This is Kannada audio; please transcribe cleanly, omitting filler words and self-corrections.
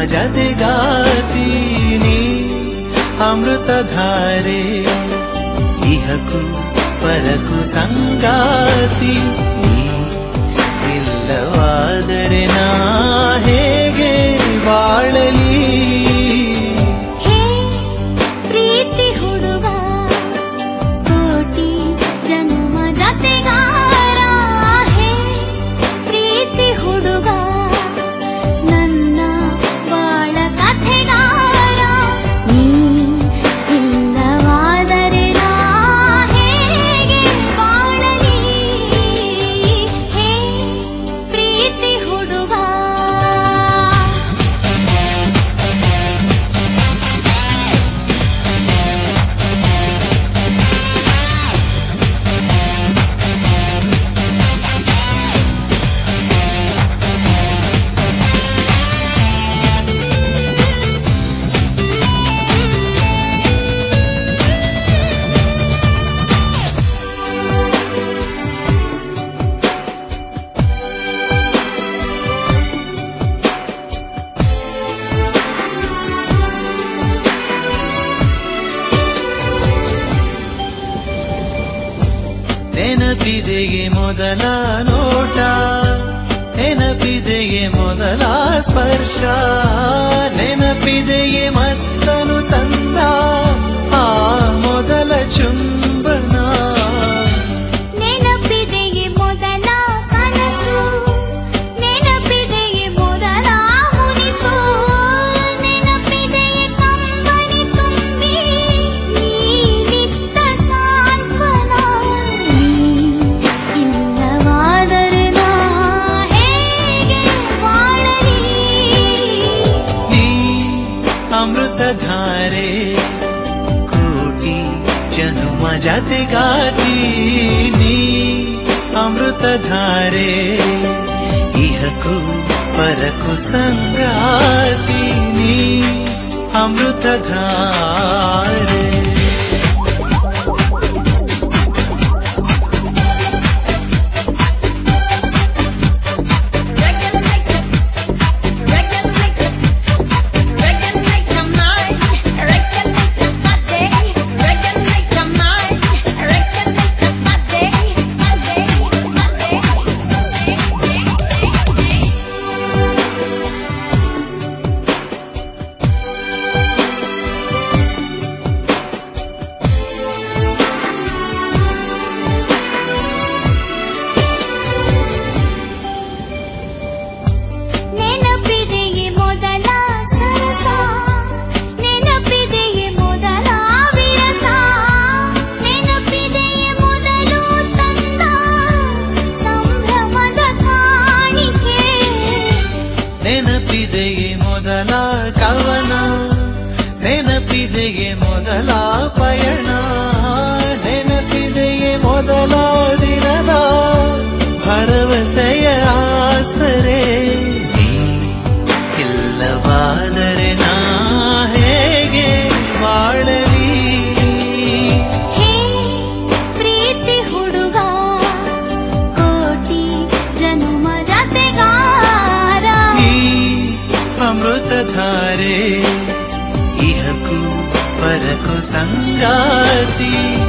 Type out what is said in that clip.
ಜತೆಗಾತೀನಿ ಅಮೃತಧಾರೆ ಇಹಕು ಪರಕು ಸಂಗಾತಿ ಇಲ್ಲವಾದರೆ ನಾ ಹೇಗೆ ಬಾಳಲಿ ಪ್ರೀತಿ ಹುಡುಗ ಕೋಟಿ ಜನ್ಮ ಜತೆಗಾರ ಹೇ ಪ್ರೀತಿ ಹುಡುಗ ನನ್ನ ಬಾಳ ಕಥೆಗಾರ ನೀ ಇಲ್ಲವಾದರೆ ನಾ ಹೇಗೆ ಬಾಳಲಿ ಹೇ ಪ್ರೀತಿ ಹುಡುಗ ನೆನಪಿದೆಯೇ ಮೊದಲ ನೋಟ ನೆನಪಿದೆಯೇ ಮೊದಲ ಸ್ಪರ್ಶ ನೆನಪಿದೆಯೇ ಮತ್ತನು ತಂದ ಆ ಮೊದಲ ಚುಂಬನ ನೆನಪಿದೆಯೇ ಮೊದಲ ಕನಸು ನೆನಪಿದೆಯೇ ಮೊದಲ ಹುನಿಸು ನೆನಪಿದೆಯೇ ಕಂಬನಿ ತುಂಬಿ ನೀನಿದ್ದ ಸಾಂತ್ವನ ಇಲ್ಲವಾದರೆ ನಾ ಹೇಗೆ ಬಾಳಲಿ ನೀ ಅಮೃತಧಾರೆ ಕೋಟಿ ಜನುಮ ಜತೆಗಾತೀನಿ ಅಮೃತಧಾರೆ ಇಹಕು ಪರಕು ಸಂಗಾತೀನಿ ಅಮೃತಧಾರೆ ನೆನಪಿದೆಯೇ ಮೊದಲ ಸರಸ ನೆನಪಿದೆಯೇ ಮೊದಲ ವಿರಸ ನೆನಪಿದೆಯೇ ಮೊದಲು ತಂದ ಸಂಭ್ರಮದ ಕಾಣಿಕೆ ನೆನಪಿದೆಯೇ ಮೊದಲ ಕವನ ನೆನಪಿದೆಯೇ ಮೊದಲ ಪಯಣ ನೆನಪಿದೆಯೇ ಮೊದಲ ದಿನದ ಭರವಸೆಯ ಆಸರೆ ನೀ ಇಲ್ಲವಾದರೆ ನಾ ಹೇಗೆ ಬಾಳಲಿ ಹೇ ಪ್ರೀತಿ ಹುಡುಗ ಕೋಟಿ ಜನ್ಮ ಜತೆಗಾರ ನೀ ಅಮೃತಧಾರೆ ಇಹಕು ಪರಕು ಸಂಗಾತಿ